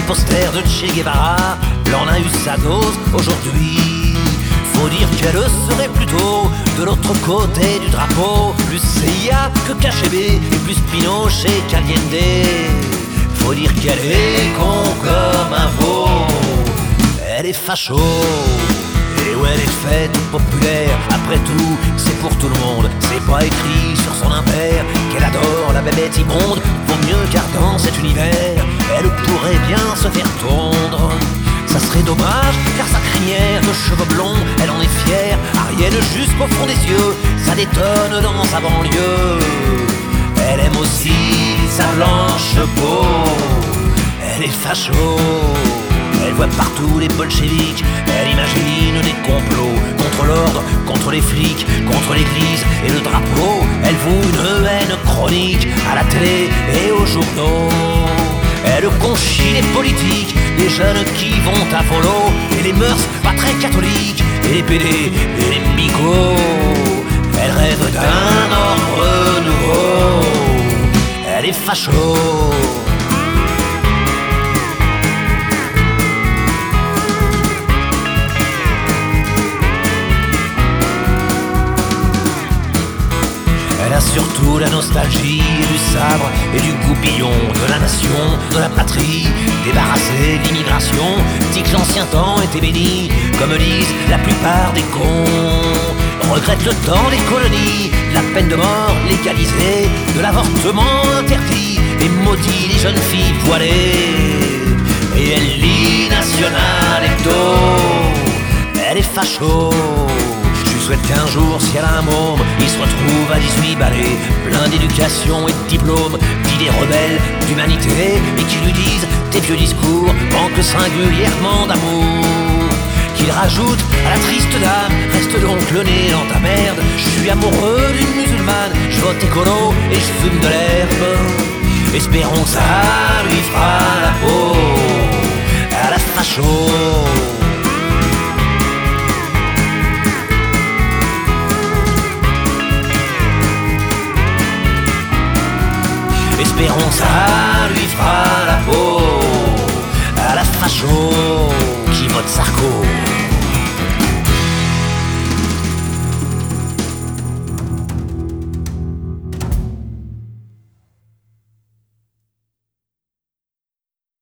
poster de Che Guevara, l'en a eu sa dose aujourd'hui. Faut dire qu'elle serait plutôt de l'autre côté du drapeau, plus CIA que KGB et plus Pinochet qu'Allende. Faut dire qu'elle est con comme un veau, elle est facho. Et où elle est faite populaire, après tout, c'est pour tout le monde. C'est pas écrit sur son impair qu'elle adore la bébête immonde. Vaut mieux car dans cet univers, elle pourrait bien se faire tondre. Ça serait dommage car sa crinière de cheveux blonds, elle en est fière. Arienne jusqu'au fond des yeux, ça détonne dans sa banlieue. Elle aime aussi sa blanche peau, elle est facho. Elle voit partout les bolcheviks, elle imagine des complots contre l'ordre, contre les flics, contre l'église et le drapeau. Elle voue une haine chronique à la télé et aux journaux. Elle conchit les politiques, les jeunes qui vont à volo, et les mœurs pas très catholiques, et les PD et les migots. Elle rêve d'un ordre nouveau, elle est facho. Elle a surtout la nostalgie du sabre et du goupillon, de la nation, de la patrie, débarrassée de l'immigration. Dit que l'ancien temps était béni, comme disent la plupart des cons. Regrette le temps des colonies, de la peine de mort légalisée, de l'avortement interdit, et maudit les jeunes filles voilées. Et elle lit National Hebdo, elle est facho. Je souhaite qu'un jour, si elle a un môme, il se retrouve à 18 balais, plein d'éducation et de diplômes, d'idées rebelles, d'humanité, et qui lui disent tes vieux discours manquent singulièrement d'amour. Qu'il rajoute à la triste dame, reste donc le nez dans ta merde. Je suis amoureux d'une musulmane, je vote écolo et je fume de l'herbe. Espérons que ça lui fera la peau à la facho. Espérons que ça lui fera la peau à la facho qui vote Sarko.